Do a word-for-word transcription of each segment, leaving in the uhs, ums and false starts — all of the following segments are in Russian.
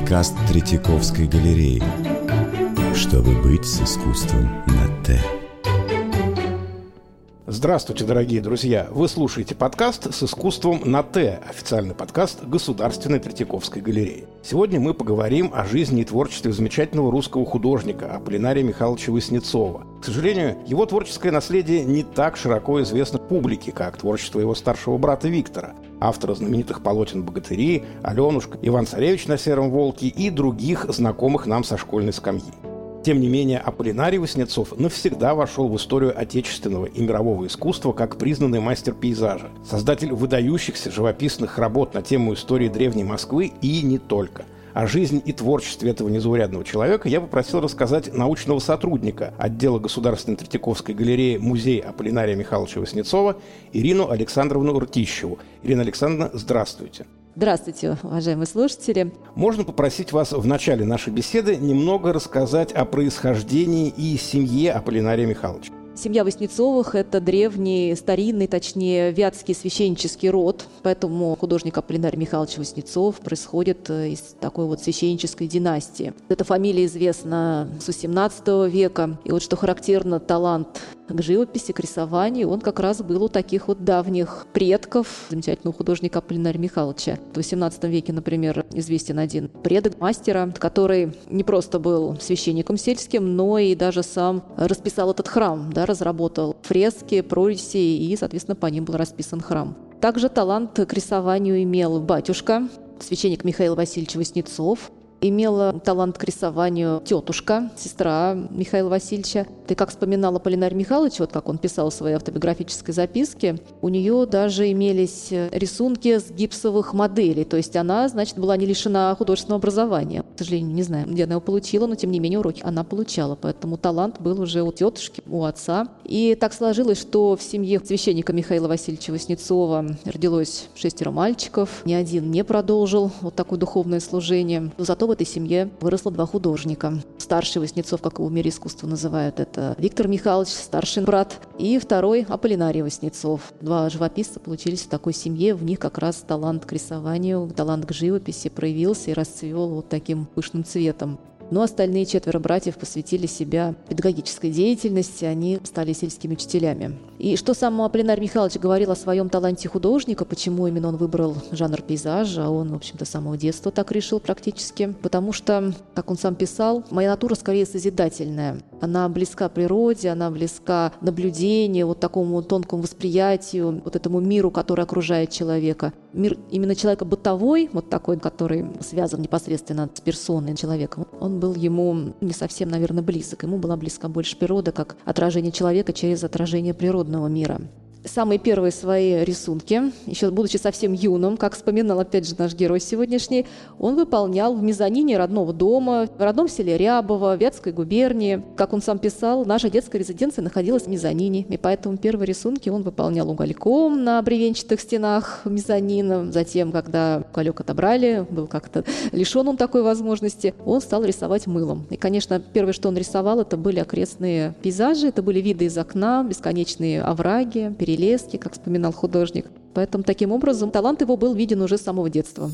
Подкаст Третьяковской галереи. Чтобы быть с искусством на «Т». Здравствуйте, дорогие друзья! Вы слушаете подкаст «С искусством на Т», официальный подкаст Государственной Третьяковской галереи. Сегодня мы поговорим о жизни и творчестве замечательного русского художника Аполлинария Михайловича Васнецова. К сожалению, его творческое наследие не так широко известно публике, как творчество его старшего брата Виктора, автора знаменитых полотен «Богатыри», «Аленушка», «Иван-царевич на сером волке» и других знакомых нам со школьной скамьи. Тем не менее, Аполлинарий Васнецов навсегда вошел в историю отечественного и мирового искусства как признанный мастер пейзажа, создатель выдающихся живописных работ на тему истории древней Москвы и не только. О жизни и творчестве этого незаурядного человека я попросил рассказать научного сотрудника отдела Государственной Третьяковской галереи музея Аполлинария Михайловича Васнецова Ирину Александровну Ртищеву. Ирина Александровна, здравствуйте. Здравствуйте, уважаемые слушатели. Можно попросить вас в начале нашей беседы немного рассказать о происхождении и семье Аполлинария Михайловича? Семья Васнецовых – это древний, старинный, точнее, вятский священнический род, поэтому художник Аполлинарий Михайлович Васнецов происходит из такой вот священнической династии. Эта фамилия известна с восемнадцатого века, и вот что характерно, талант к живописи, к рисованию, он как раз был у таких вот давних предков замечательного художника Аполлинария Михайловича. В восемнадцатом веке, например, известен один предок мастера, который не просто был священником сельским, но и даже сам расписал этот храм, да, разработал фрески, прорези, и, соответственно, по ним был расписан храм. Также талант к рисованию имел батюшка, священник Михаил Васильевич Васнецов. Имела талант к рисованию тетушка, сестра Михаила Васильевича. И как вспоминал Аполлинарий Михайлович, вот как он писал в своей автобиографической записке, у нее даже имелись рисунки с гипсовых моделей. То есть она, значит, была не лишена художественного образования. К сожалению, не знаю, где она его получила, но тем не менее уроки она получала. Поэтому талант был уже у тетушки, у отца. И так сложилось, что в семье священника Михаила Васильевича Васнецова родилось шестеро мальчиков. Ни один не продолжил вот такое духовное служение. Зато в этой семье выросло два художника. Старший Васнецов, как его в мире искусства называют, это Виктор Михайлович, старший брат, и второй Аполлинарий Васнецов. Два живописца получились в такой семье, в них как раз талант к рисованию, талант к живописи проявился и расцвел вот таким пышным цветом. Но остальные четверо братьев посвятили себя педагогической деятельности, они стали сельскими учителями. И что сам Аполлинарий Михайлович говорил о своем таланте художника, почему именно он выбрал жанр пейзажа, а он, в общем-то, с самого детства так решил практически, потому что, как он сам писал, моя натура скорее созидательная. Она близка природе, она близка наблюдению, вот такому тонкому восприятию, вот этому миру, который окружает человека. Мир именно человека бытовой, вот такой, который связан непосредственно с персоной человека, он был ему не совсем, наверное, близок. Ему была близка больше природа, как отражение человека через отражение природного мира. Самые первые свои рисунки, еще будучи совсем юным, как вспоминал опять же наш герой сегодняшний, он выполнял в мезонине родного дома, в родном селе Рябово, Вятской губернии. Как он сам писал, наша детская резиденция находилась в мезонине, и поэтому первые рисунки он выполнял угольком на бревенчатых стенах мезонина. Затем, когда уголек отобрали, был как-то лишен он такой возможности, он стал рисовать мылом. И, конечно, первое, что он рисовал, это были окрестные пейзажи, это были виды из окна, бесконечные овраги, перелески, как вспоминал художник. Поэтому таким образом талант его был виден уже с самого детства.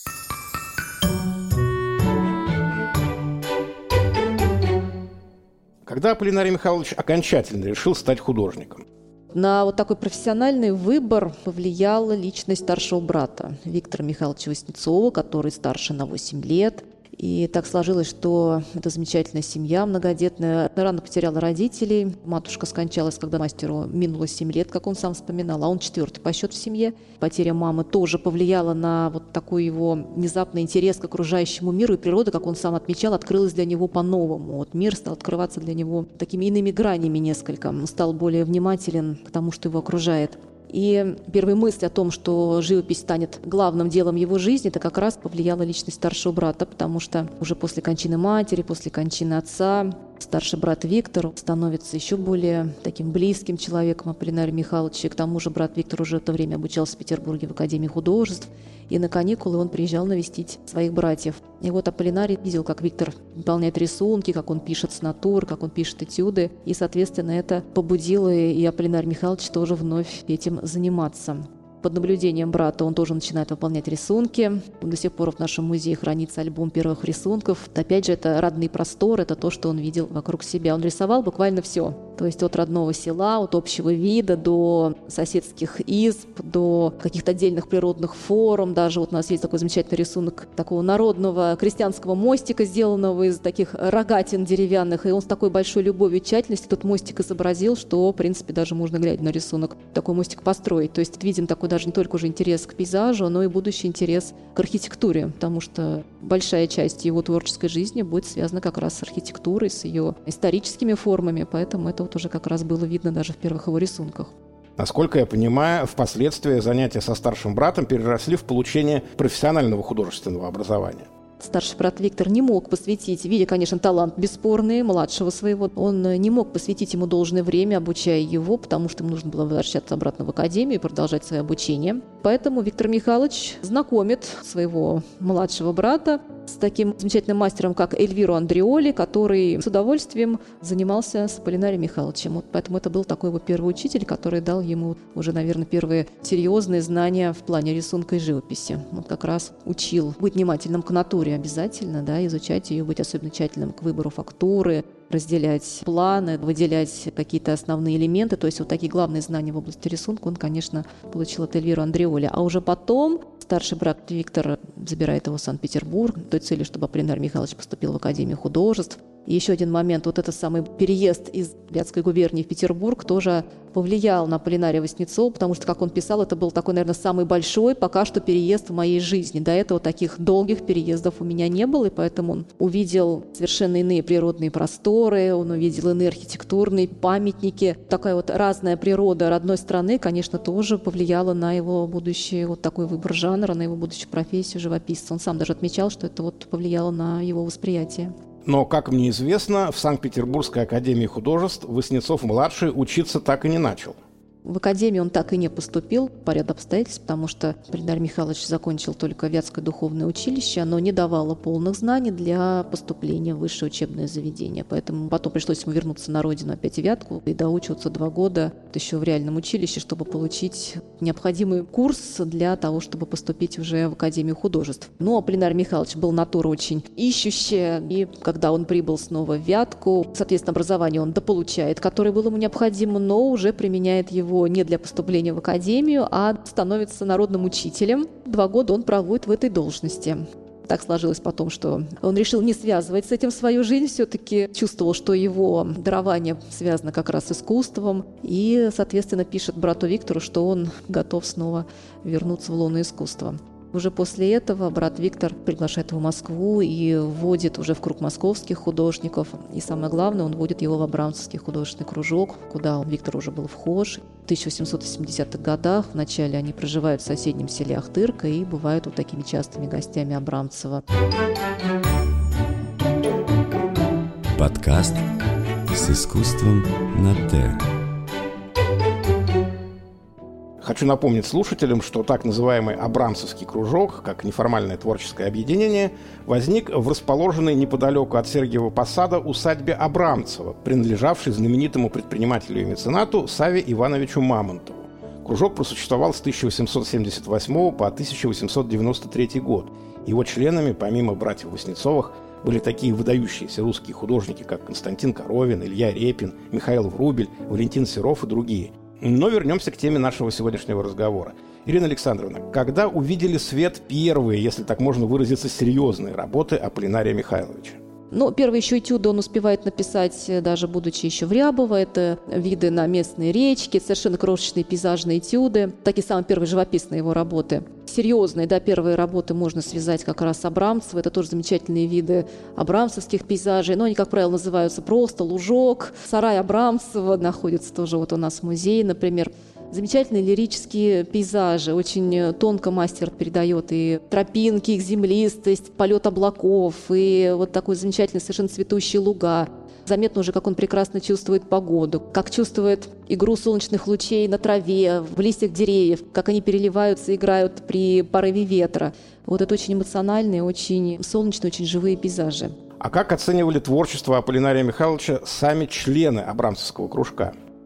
Когда Аполлинарий Михайлович окончательно решил стать художником? На вот такой профессиональный выбор повлияла личность старшего брата Виктора Михайловича Васнецова, который старше на восемь лет. И так сложилось, что эта замечательная семья многодетная рано потеряла родителей. Матушка скончалась, когда мастеру минуло семь лет, как он сам вспоминал, а он четвертый по счету в семье. Потеря мамы тоже повлияла на вот такой его внезапный интерес к окружающему миру, и природа, как он сам отмечал, открылась для него по-новому. Вот мир стал открываться для него такими иными гранями несколько. Он стал более внимателен к тому, что его окружает. И первая мысль о том, что живопись станет главным делом его жизни, это как раз повлияла личность старшего брата, потому что уже после кончины матери, после кончины отца, старший брат Виктор становится еще более таким близким человеком Аполлинария Михайловича. И к тому же брат Виктор уже в это время обучался в Петербурге в Академии художеств. И на каникулы он приезжал навестить своих братьев. И вот Аполлинарий видел, как Виктор выполняет рисунки, как он пишет с натур, как он пишет этюды. И, соответственно, это побудило и Аполлинария Михайловича тоже вновь этим заниматься. Под наблюдением брата он тоже начинает выполнять рисунки. До сих пор в нашем музее хранится альбом первых рисунков. Опять же, это родные просторы, это то, что он видел вокруг себя. Он рисовал буквально все. То есть от родного села, от общего вида до соседских изб, до каких-то отдельных природных форм. Даже вот у нас есть такой замечательный рисунок такого народного крестьянского мостика, сделанного из таких рогатин деревянных. И он с такой большой любовью и тщательностью этот мостик изобразил, что, в принципе, даже можно, глядя на рисунок, такой мостик построить. То есть виден такой даже не только уже интерес к пейзажу, но и будущий интерес к архитектуре, потому что большая часть его творческой жизни будет связана как раз с архитектурой, с ее историческими формами, поэтому это вот уже как раз было видно даже в первых его рисунках. Насколько я понимаю, впоследствии занятия со старшим братом переросли в получение профессионального художественного образования. Старший брат Виктор не мог посвятить, видя, конечно, талант бесспорный младшего своего, он не мог посвятить ему должное время, обучая его, потому что ему нужно было возвращаться обратно в академию и продолжать свое обучение. Поэтому Виктор Михайлович знакомит своего младшего брата с таким замечательным мастером, как Эльвиро Андреоли, который с удовольствием занимался с Аполлинарием Михайловичем. Вот поэтому это был такой его первый учитель, который дал ему уже, наверное, первые серьезные знания в плане рисунка и живописи. Он как раз учил быть внимательным к натуре обязательно, да, изучать ее, быть особенно тщательным к выбору фактуры, разделять планы, выделять какие-то основные элементы. То есть вот такие главные знания в области рисунка он, конечно, получил от Эльвиро Андреоли. А уже потом старший брат Виктор забирает его в Санкт-Петербург с той целью, чтобы Аполлинарий Михайлович поступил в Академию художеств. И еще один момент, вот этот самый переезд из Вятской губернии в Петербург тоже повлиял на Аполлинария Васнецова, потому что, как он писал, это был такой, наверное, самый большой пока что переезд в моей жизни. До этого таких долгих переездов у меня не было, и поэтому он увидел совершенно иные природные просторы, он увидел иные архитектурные памятники. Такая вот разная природа родной страны, конечно, тоже повлияла на его будущий вот такой выбор жанра, на его будущую профессию живописца. Он сам даже отмечал, что это вот повлияло на его восприятие. Но, как мне известно, в Санкт-Петербургской академии художеств Васнецов-младший учиться так и не начал. В академию он так и не поступил по ряду обстоятельств, потому что Аполлинарий Михайлович закончил только Вятское духовное училище, оно не давало полных знаний для поступления в высшее учебное заведение. Поэтому потом пришлось ему вернуться на родину опять в Вятку и доучиваться два года еще в реальном училище, чтобы получить необходимый курс для того, чтобы поступить уже в Академию художеств. Но Аполлинарий Михайлович был натура очень ищущая, и когда он прибыл снова в Вятку, соответственно, образование он дополучает, которое было ему необходимо, но уже применяет его не для поступления в академию, а становится народным учителем. Два года он проводит в этой должности. Так сложилось потом, что он решил не связывать с этим свою жизнь, все-таки чувствовал, что его дарование связано как раз с искусством, и, соответственно, пишет брату Виктору, что он готов снова вернуться в лоно искусства. Уже после этого брат Виктор приглашает его в Москву и вводит уже в круг московских художников. И самое главное, он вводит его в Абрамцевский художественный кружок, куда Виктор уже был вхож. В тысяча восемьсот восьмидесятых годах вначале они проживают в соседнем селе Ахтырка и бывают вот такими частыми гостями Абрамцева. Подкаст с искусством на «Т». Хочу напомнить слушателям, что так называемый Абрамцевский кружок, как неформальное творческое объединение, возник в расположенной неподалеку от Сергиева Посада усадьбе Абрамцева, принадлежавшей знаменитому предпринимателю и меценату Саве Ивановичу Мамонтову. Кружок просуществовал с тысяча восемьсот семьдесят восьмого по тысяча восемьсот девяносто третий год. Его членами, помимо братьев Васнецовых, были такие выдающиеся русские художники, как Константин Коровин, Илья Репин, Михаил Врубель, Валентин Серов и другие. Но вернемся к теме нашего сегодняшнего разговора. Ирина Александровна, когда увидели свет первые, если так можно выразиться, серьезные работы Аполлинария Михайловича? Ну, первые еще этюды он успевает написать, даже будучи еще в Рябово. Это виды на местные речки, совершенно крошечные пейзажные этюды. Такие самые первые живописные его работы. Серьезные, да, первые работы можно связать как раз с Абрамцева. Это тоже замечательные виды абрамцевских пейзажей. Но они, как правило, называются просто лужок. Сарай Абрамцева находится тоже вот у нас в музее, например. Замечательные лирические пейзажи, очень тонко мастер передает и тропинки, их землистость, полет облаков, и вот такой замечательный совершенно цветущие луга. Заметно уже, как он прекрасно чувствует погоду, как чувствует игру солнечных лучей на траве, в листьях деревьев, как они переливаются, играют при порыве ветра. Вот это очень эмоциональные, очень солнечные, очень живые пейзажи. А как оценивали творчество Аполлинария Михайловича сами члены Абрамцевского кружка?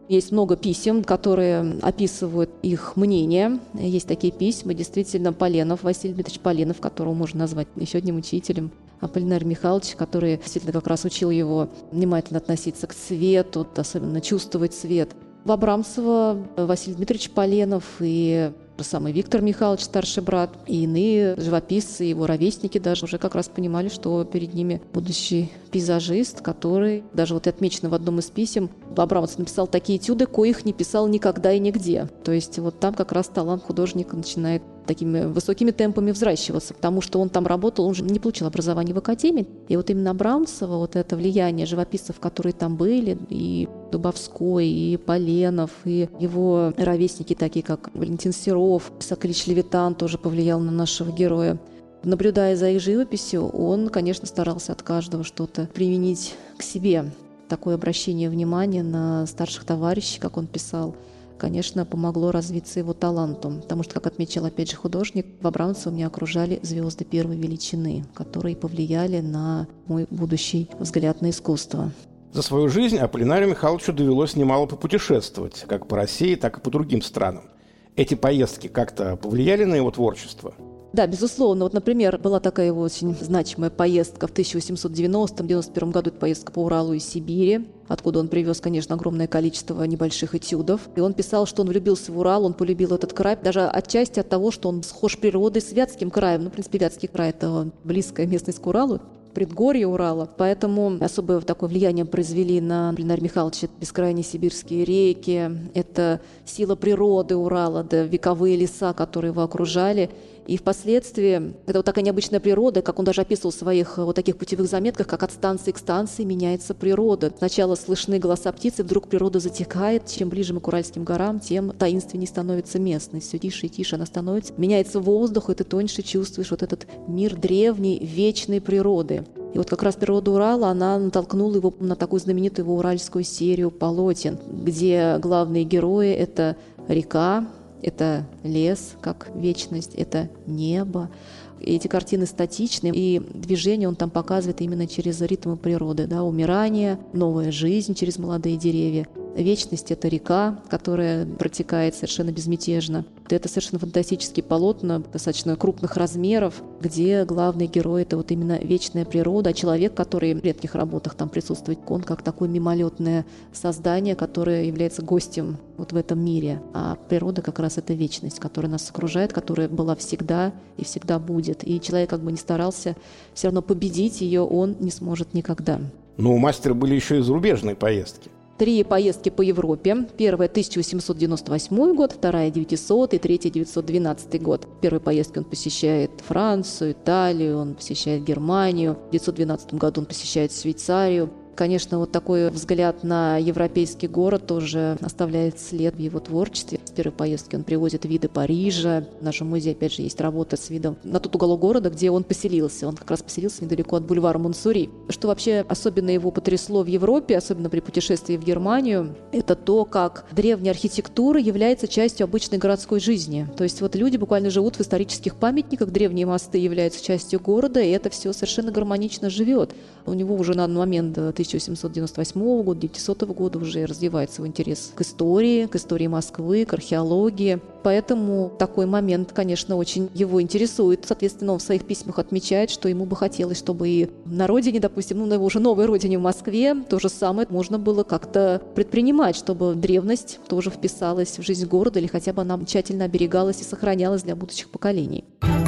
Есть много писем, которые описывают их мнение. Есть такие письма, действительно, Поленов, Василий Дмитриевич Поленов, которого можно назвать еще одним учителем, Аполлинарий Михайлович, который действительно как раз учил его внимательно относиться к свету, особенно чувствовать свет. В Абрамцева Василий Дмитриевич Поленов и самый Виктор Михайлович, старший брат, и иные живописцы, его ровесники даже уже как раз понимали, что перед ними будущий пейзажист, который, даже вот отмечено в одном из писем, Абрамцев написал такие этюды, коих не писал никогда и нигде. То есть вот там как раз талант художника начинает такими высокими темпами взращиваться, потому что он там работал, он же не получил образование в академии. И вот именно Абрамцева, вот это влияние живописцев, которые там были, и Дубовской, и Поленов, и его ровесники, такие как Валентин Серов, Исаак Ильич Левитан тоже повлиял на нашего героя. Наблюдая за их живописью, он, конечно, старался от каждого что-то применить к себе. Такое обращение внимания на старших товарищей, как он писал, конечно, помогло развиться его таланту. Потому что, как отмечал опять же художник, в Абрамцева меня окружали звезды первой величины, которые повлияли на мой будущий взгляд на искусство. За свою жизнь Аполлинарию Михайловичу довелось немало попутешествовать, как по России, так и по другим странам. Эти поездки как-то повлияли на его творчество? Да, безусловно. Вот, например, была такая его очень значимая поездка в тысяча восемьсот девяностом — девяносто первом году, это поездка по Уралу и Сибири, откуда он привез, конечно, огромное количество небольших этюдов. И он писал, что он влюбился в Урал, он полюбил этот край, даже отчасти от того, что он схож природой с Вятским краем. Ну, в принципе, Вятский край – это близкая местность к Уралу, предгорье Урала. Поэтому особое такое влияние произвели на Аполлинария Михайловича бескрайние сибирские реки, это сила природы Урала, да, вековые леса, которые его окружали. И впоследствии, это вот такая необычная природа, как он даже описывал в своих вот таких путевых заметках, как от станции к станции меняется природа. Сначала слышны голоса птицы, вдруг природа затихает. Чем ближе мы к Уральским горам, тем таинственнее становится местность. Все тише и тише она становится. Меняется воздух, и ты тоньше чувствуешь вот этот мир древней, вечной природы. И вот как раз природа Урала, она натолкнула его на такую знаменитую его уральскую серию полотен, где главные герои — это река, это лес, как вечность, это небо. И эти картины статичны, и движение он там показывает именно через ритмы природы. Да? Умирание, новая жизнь через молодые деревья. Вечность — это река, которая протекает совершенно безмятежно. Это совершенно фантастические полотна, достаточно крупных размеров, где главный герой — это вот именно вечная природа, а человек, который в редких работах там присутствует, он как такое мимолетное создание, которое является гостем вот в этом мире. А природа как раз это вечность, которая нас окружает, которая была всегда и всегда будет. И человек как бы не старался, все равно победить ее он не сможет никогда. Но у мастера были еще и зарубежные поездки. Три поездки по Европе. Первая — тысяча восемьсот девяносто восьмой год, вторая — девятисотый, третья — девятьсот двенадцатый год. В первой поездке он посещает Францию, Италию, он посещает Германию. В девятьсот двенадцатом году он посещает Швейцарию. Конечно, вот такой взгляд на европейский город тоже оставляет след в его творчестве. С первой поездки он привозит виды Парижа. В нашем музее, опять же, есть работа с видом на тот уголок города, где он поселился. Он как раз поселился недалеко от бульвара Монсури. Что вообще особенно его потрясло в Европе, особенно при путешествии в Германию, это то, как древняя архитектура является частью обычной городской жизни. То есть вот люди буквально живут в исторических памятниках, древние мосты являются частью города, и это все совершенно гармонично живет. У него уже на момент тысяча восемьсот девяносто восьмого года, девятисотого года уже развивается его интерес к истории, к истории Москвы, к археологии. Поэтому такой момент, конечно, очень его интересует. Соответственно, он в своих письмах отмечает, что ему бы хотелось, чтобы и на родине, допустим, ну, на его уже новой родине в Москве, то же самое можно было как-то предпринимать, чтобы древность тоже вписалась в жизнь города или хотя бы она тщательно оберегалась и сохранялась для будущих поколений.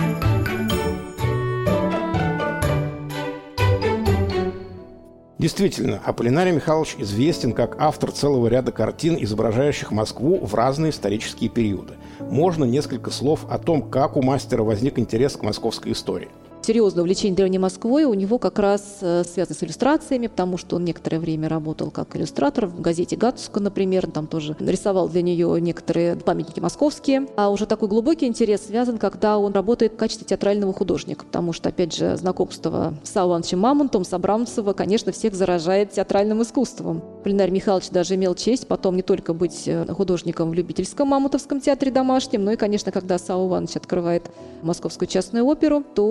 Действительно, Аполлинарий Михайлович известен как автор целого ряда картин, изображающих Москву в разные исторические периоды. Можно несколько слов о том, как у мастера возник интерес к московской истории. Серьезное увлечение древней Москвой у него как раз связано с иллюстрациями, потому что он некоторое время работал как иллюстратор в газете «Гатуска», например, там тоже рисовал для нее некоторые памятники московские. А уже такой глубокий интерес связан, когда он работает в качестве театрального художника, потому что, опять же, знакомство с Саввой Ивановичем Мамонтовым, с Абрамцева, конечно, всех заражает театральным искусством. Аполлинарий Михайлович даже имел честь потом не только быть художником в любительском Мамонтовском театре домашнем, но и, конечно, когда Савва Иванович открывает Московскую частную оперу, то он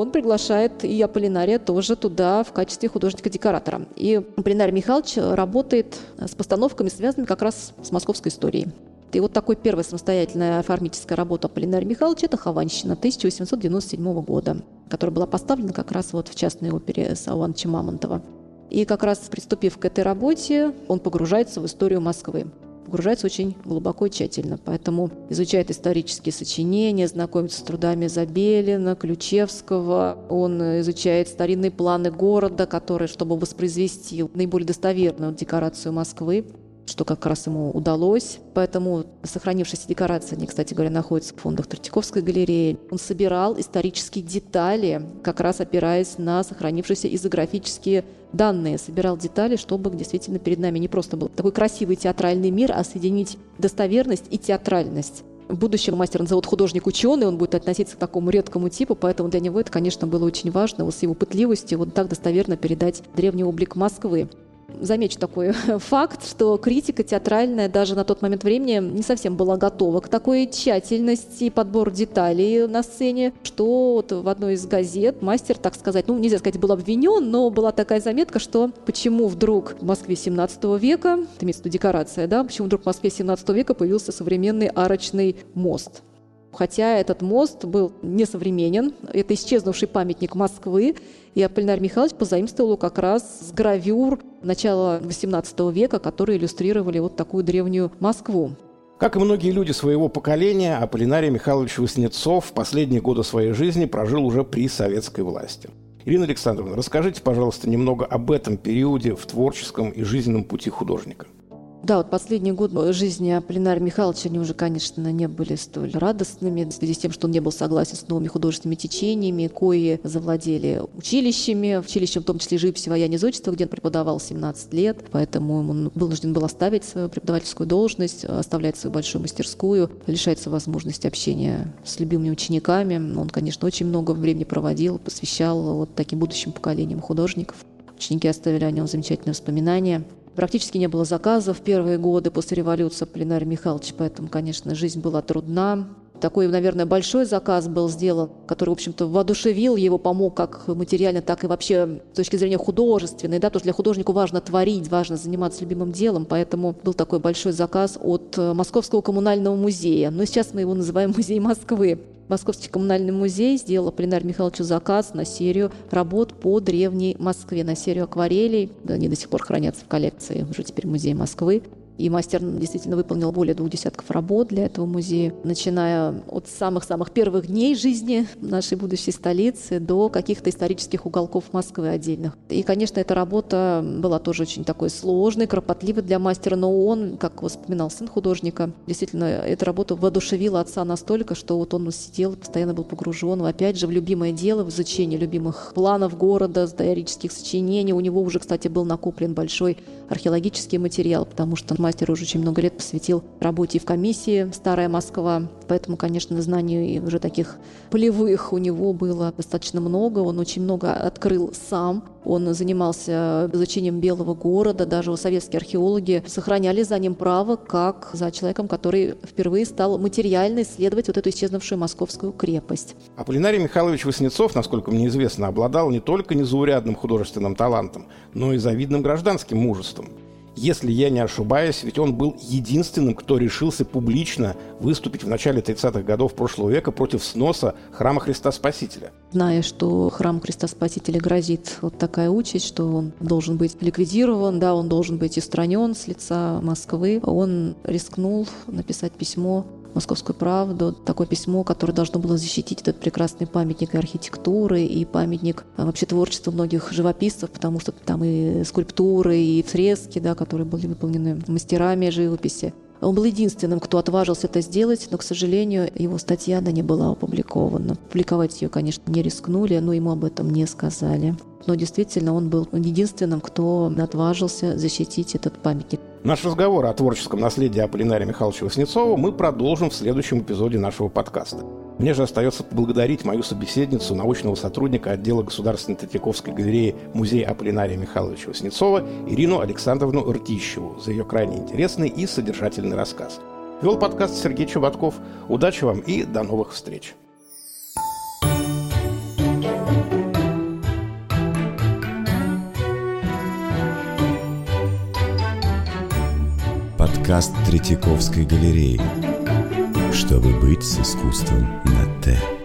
он приглашает и Аполлинария тоже туда в качестве художника-декоратора. И Аполлинарий Михайлович работает с постановками, связанными как раз с московской историей. И вот такой первая самостоятельная оформительская работа Аполлинария Михайловича – это «Хованщина» тысяча восемьсот девяносто седьмого года, которая была поставлена как раз вот в частной опере Саввы Ивановича Мамонтова. И как раз приступив к этой работе, он погружается в историю Москвы. Погружается очень глубоко и тщательно, поэтому изучает исторические сочинения, знакомится с трудами Забелина, Ключевского. Он изучает старинные планы города, которые, чтобы воспроизвести наиболее достоверную декорацию Москвы, что как раз ему удалось. Поэтому сохранившиеся декорации, они, кстати говоря, находятся в фондах Третьяковской галереи. Он собирал исторические детали, как раз опираясь на сохранившиеся изографические данные. Собирал детали, чтобы действительно перед нами не просто был такой красивый театральный мир, а соединить достоверность и театральность. В будущем мастер назовут художник-ученый, он будет относиться к такому редкому типу, поэтому для него это, конечно, было очень важно, вот с его пытливостью вот так достоверно передать древний облик Москвы. Замечу такой факт, что критика театральная даже на тот момент времени не совсем была готова к такой тщательности и подбору деталей на сцене, что вот в одной из газет мастер, так сказать, ну, нельзя сказать, был обвинен, но была такая заметка, что почему вдруг в Москве семнадцатого века, это имеется в виду декорация, да, почему вдруг в Москве семнадцатого века появился современный арочный мост. Хотя этот мост был несовременен, это исчезнувший памятник Москвы, и Аполлинарий Михайлович позаимствовал как раз с гравюр начала восемнадцатого века, которые иллюстрировали вот такую древнюю Москву. Как и многие люди своего поколения, Аполлинарий Михайлович Васнецов в последние годы своей жизни прожил уже при советской власти. Ирина Александровна, расскажите, пожалуйста, немного об этом периоде в творческом и жизненном пути художника. Да, вот последний год жизни Аполлинария Михайловича, они уже, конечно, не были столь радостными, в связи с тем, что он не был согласен с новыми художественными течениями, кои завладели училищами, училищем в том числе живописи, вояния, зодчества, где он преподавал семнадцать лет, поэтому он вынужден был оставить свою преподавательскую должность, оставлять свою большую мастерскую, лишается возможности общения с любимыми учениками. Он, конечно, очень много времени проводил, посвящал вот таким будущим поколениям художников. Ученики оставили о нем замечательные воспоминания. Практически не было заказов в первые годы после революции Аполлинария Михайловича, поэтому, конечно, жизнь была трудна. Такой, наверное, большой заказ был сделан, который, в общем-то, воодушевил его, помог как материально, так и вообще с точки зрения художественной. Да, потому что для художника важно творить, важно заниматься любимым делом, поэтому был такой большой заказ от Московского коммунального музея. Но сейчас мы его называем Музей Москвы. Московский коммунальный музей сделал Аполлинарию Михайловичу заказ на серию работ по древней Москве, на серию акварелей. Они до сих пор хранятся в коллекции, уже теперь Музей Москвы. И мастер действительно выполнил более двух десятков работ для этого музея, начиная от самых-самых первых дней жизни нашей будущей столицы до каких-то исторических уголков Москвы отдельных. И, конечно, эта работа была тоже очень такой сложной, кропотливой для мастера, но он, как вспоминал сын художника, действительно, эта работа воодушевила отца настолько, что вот он сидел, постоянно был погружен, опять же, в любимое дело, в изучение любимых планов города, исторических сочинений. У него уже, кстати, был накоплен большой археологический материал, потому что мастер уже очень много лет посвятил работе в комиссии «Старая Москва». Поэтому, конечно, знаний уже таких полевых у него было достаточно много. Он очень много открыл сам. Он занимался изучением Белого города. Даже советские археологи сохраняли за ним право, как за человеком, который впервые стал материально исследовать вот эту исчезнувшую московскую крепость. Аполлинарий Михайлович Васнецов, насколько мне известно, обладал не только незаурядным художественным талантом, но и завидным гражданским мужеством. Если я не ошибаюсь, ведь он был единственным, кто решился публично выступить в начале тридцатых годов прошлого века против сноса храма Христа Спасителя. Зная, что храм Христа Спасителя грозит вот такая участь, что он должен быть ликвидирован, да, он должен быть устранен с лица Москвы, он рискнул написать письмо в «Московскую правду», такое письмо, которое должно было защитить этот прекрасный памятник и архитектуры, и памятник а, вообще творчества многих живописцев, потому что там и скульптуры, и фрески, да, которые были выполнены мастерами живописи. Он был единственным, кто отважился это сделать, но, к сожалению, его статья да, не была опубликована. Публиковать ее, конечно, не рискнули, но ему об этом не сказали. Но действительно, он был единственным, кто отважился защитить этот памятник. Наш разговор о творческом наследии Аполлинария Михайловича Васнецова мы продолжим в следующем эпизоде нашего подкаста. Мне же остается поблагодарить мою собеседницу, научного сотрудника отдела Государственной Третьяковской галереи Музея Аполлинария Михайловича Васнецова Ирину Александровну Ртищеву за ее крайне интересный и содержательный рассказ. Вел подкаст Сергей Чеботков. Удачи вам и до новых встреч! подкаст Третьяковской галереи. Чтобы быть с искусством на «Т».